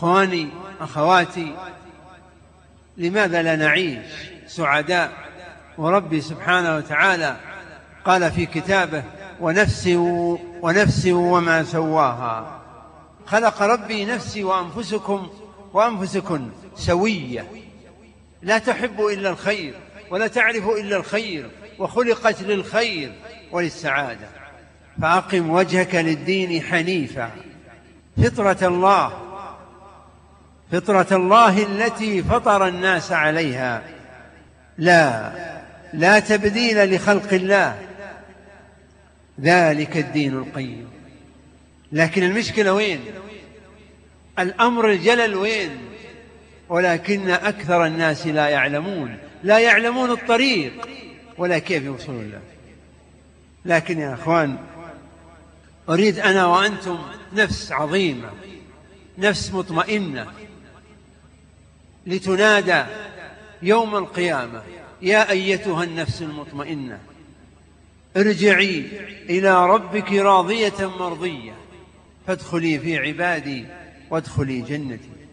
إخواني أخواتي، لماذا لا نعيش سعداء؟ وربي سبحانه وتعالى قال في كتابه: ونفس وما سواها. خلق ربي نفسي وأنفسكن سوية، لا تحب إلا الخير ولا تعرف إلا الخير، وخلقت للخير وللسعادة. فأقم وجهك للدين حنيفا، فطرة الله التي فطر الناس عليها، لا تبديل لخلق الله، ذلك الدين القيم. لكن المشكلة وين؟ الأمر الجلل وين؟ ولكن أكثر الناس لا يعلمون الطريق ولا كيف يوصلون له. لكن يا أخوان، أريد أنا وأنتم نفس عظيمة، نفس مطمئنة، لتنادى يوم القيامة: يا أيتها النفس المطمئنة ارجعي إلى ربك راضية مرضية فادخلي في عبادي وادخلي جنتي.